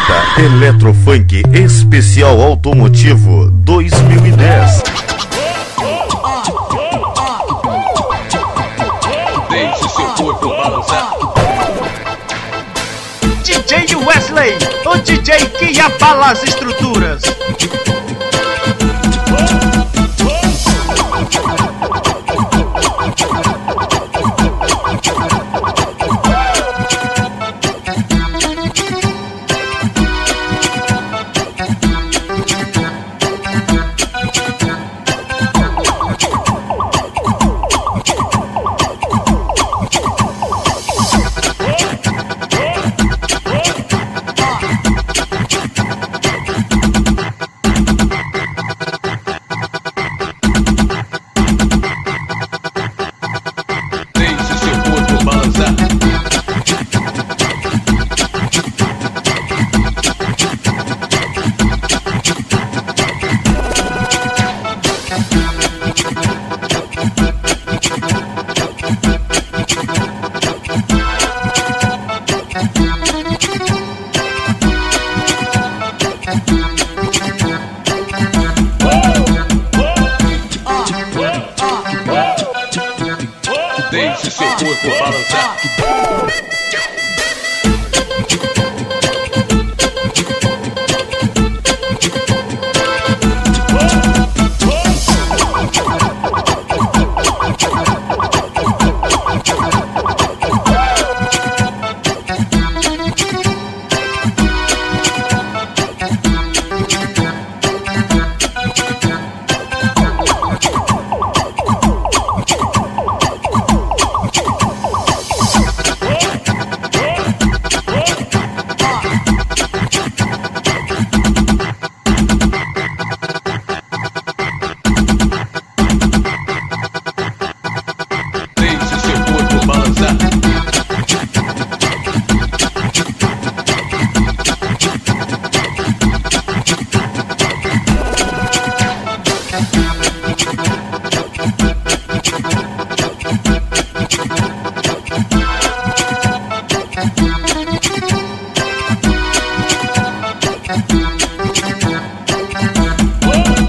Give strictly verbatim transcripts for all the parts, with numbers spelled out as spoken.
apresenta Eletrofunk Especial Automotivo dois mil e dez. Deixe seu corpo balançar. D J Wesley, o D J que abala as estruturas. Deixe seu corpo balançar.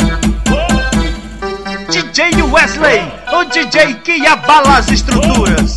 D J Wesley, o D J que abala as estruturas.